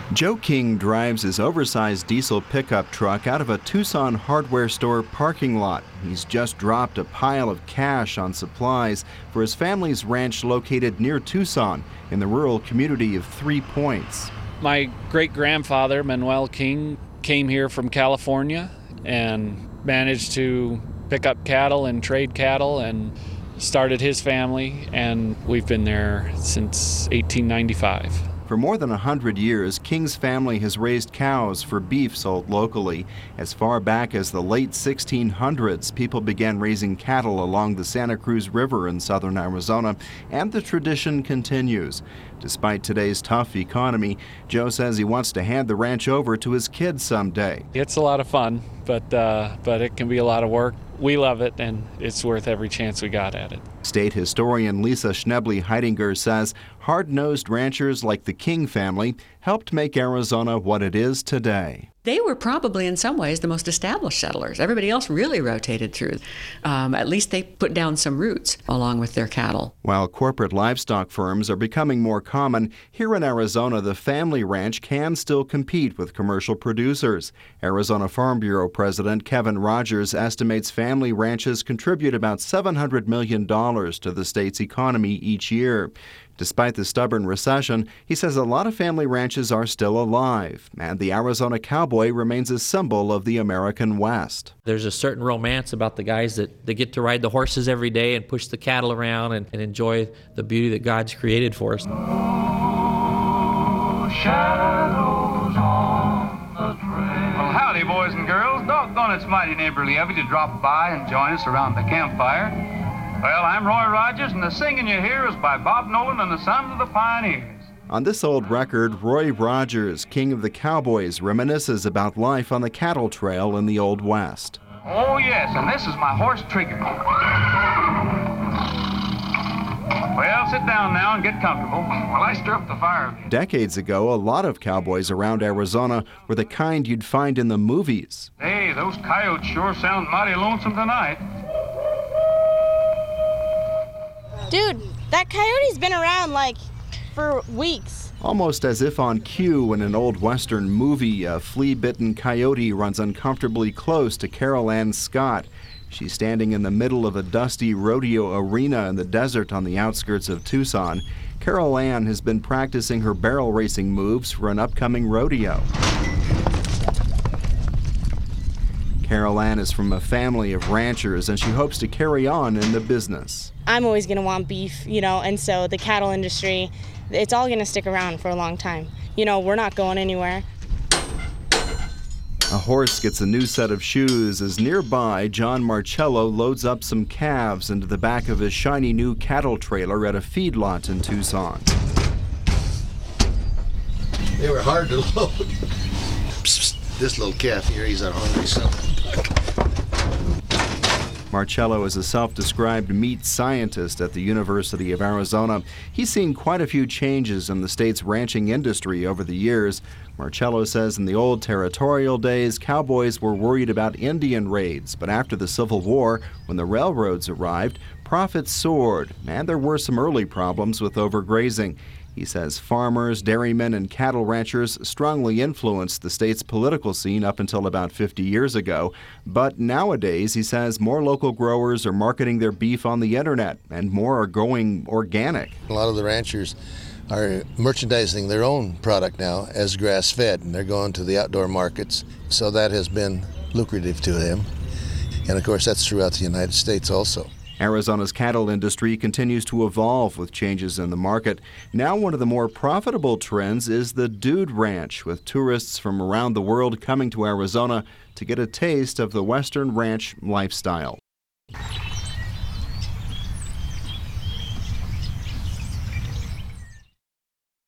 Joe King drives his oversized diesel pickup truck out of a Tucson hardware store parking lot. He's just dropped a pile of cash on supplies for his family's ranch located near Tucson in the rural community of 3 Points. My great-grandfather, Manuel King, came here from California and managed to pick up cattle and trade cattle and started his family, and we've been there since 1895. For more than 100 years, King's family has raised cows for beef sold locally. As far back as the late 1600s, people began raising cattle along the Santa Cruz River in southern Arizona, and the tradition continues. Despite today's tough economy, Joe says he wants to hand the ranch over to his kids someday. It's a lot of fun, but it can be a lot of work. We love it, and it's worth every chance we got at it. State historian Lisa Schneble-Heidinger says hard-nosed ranchers like the King family helped make Arizona what it is today. They were probably in some ways the most established settlers. Everybody else really rotated through. At least they put down some roots along with their cattle. While corporate livestock firms are becoming more common, here in Arizona the family ranch can still compete with commercial producers. Arizona Farm Bureau President Kevin Rogers estimates family ranches contribute about $700 million to the state's economy each year. Despite the stubborn recession, he says a lot of family ranches are still alive, and the Arizona cowboy remains a symbol of the American West. There's a certain romance about the guys that they get to ride the horses every day and push the cattle around and enjoy the beauty that God's created for us. Shadows on the trail. Well, howdy, boys and girls. Doggone, it's mighty neighborly of you to drop by and join us around the campfire. Well, I'm Roy Rogers, and the singing you hear is by Bob Nolan and the Sons of the Pioneers. On this old record, Roy Rogers, king of the cowboys, reminisces about life on the cattle trail in the Old West. Oh, yes, and this is my horse Trigger. Well, sit down now and get comfortable while I stir up the fire. Decades ago, a lot of cowboys around Arizona were the kind you'd find in the movies. Hey, those coyotes sure sound mighty lonesome tonight. Dude, that coyote's been around for weeks. Almost as if on cue in an old Western movie, a flea-bitten coyote runs uncomfortably close to Carol Ann Scott. She's standing in the middle of a dusty rodeo arena in the desert on the outskirts of Tucson. Carol Ann has been practicing her barrel racing moves for an upcoming rodeo. Carol Ann is from a family of ranchers, and she hopes to carry on in the business. I'm always going to want beef, and so the cattle industry, it's all going to stick around for a long time. We're not going anywhere. A horse gets a new set of shoes as nearby John Marcello loads up some calves into the back of his shiny new cattle trailer at a feedlot in Tucson. They were hard to load. This little calf here, he's a hungry son of a buck. Marcello is a self-described meat scientist at the University of Arizona. He's seen quite a few changes in the state's ranching industry over the years. Marcello says in the old territorial days, cowboys were worried about Indian raids, but after the Civil War, when the railroads arrived, profits soared, and there were some early problems with overgrazing. He says farmers, dairymen, and cattle ranchers strongly influenced the state's political scene up until about 50 years ago. But nowadays, he says, more local growers are marketing their beef on the internet, and more are going organic. A lot of the ranchers are merchandising their own product now as grass-fed, and they're going to the outdoor markets. So that has been lucrative to them. And of course, that's throughout the United States also. Arizona's cattle industry continues to evolve with changes in the market. Now one of the more profitable trends is the Dude Ranch, with tourists from around the world coming to Arizona to get a taste of the Western ranch lifestyle.